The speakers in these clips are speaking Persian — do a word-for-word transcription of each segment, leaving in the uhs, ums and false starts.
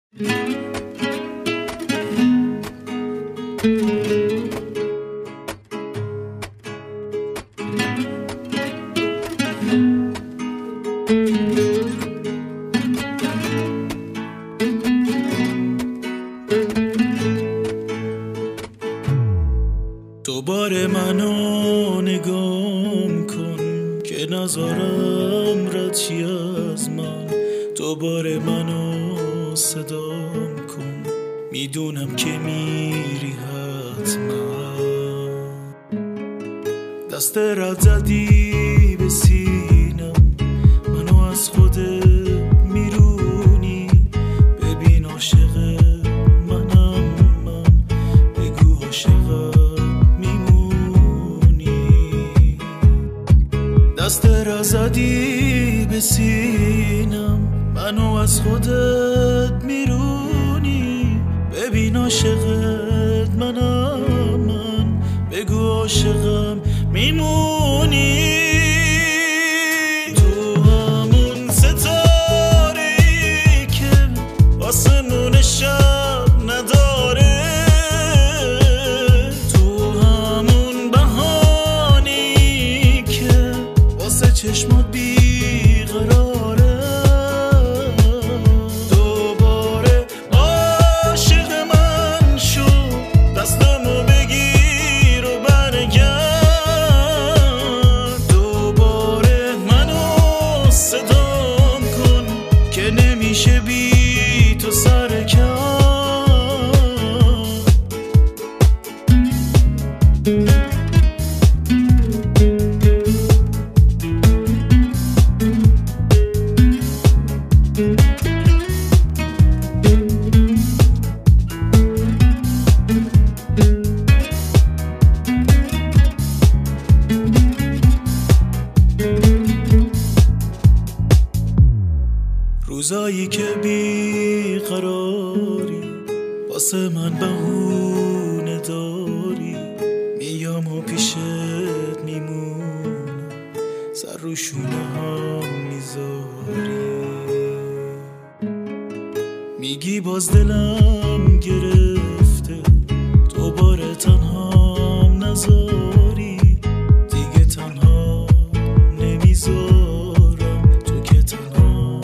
دوباره منو نگام کن که نذارم ردی از من. دوباره منو صدام کن، میدونم که میری حتما. دست رد زدی به سینم، منو از خودت میرونی. ببین عاشق منم من، بگو عاشقم میمونی. دست رد زدی به سینم، منو از خودت میرونی. ببین عاشقت منم من، بگو عاشقم میمونی. تو همون ستاره‌ای که آسمون شب نداره، تو همون بهانی که واسه چشمات بیقراره. نمیشه بی تو سر روزایی که بیقراری واسه من بهونه داری. میام و پیشت میمونم، سر رو شونه هم میذاری. میگی باز دلم گرفته، دوباره تنهام نذاری. دیگه تنها نمیذارم، تو که تنها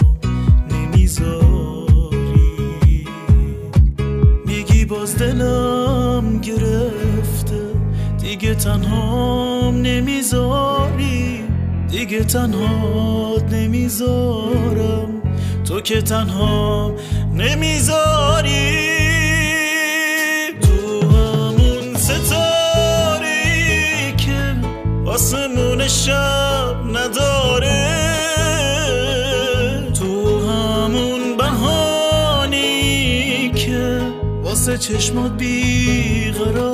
نمیذاری. میگی باز دلم گرفته، دیگه تنهام نمیذاری. دیگه تنهات نمیذارم، تو که تنهام نمیذاری. تو همون ستاره‌ای که آسمون شب نداره، تو همون بهانی که واسه چشمات بیقرار.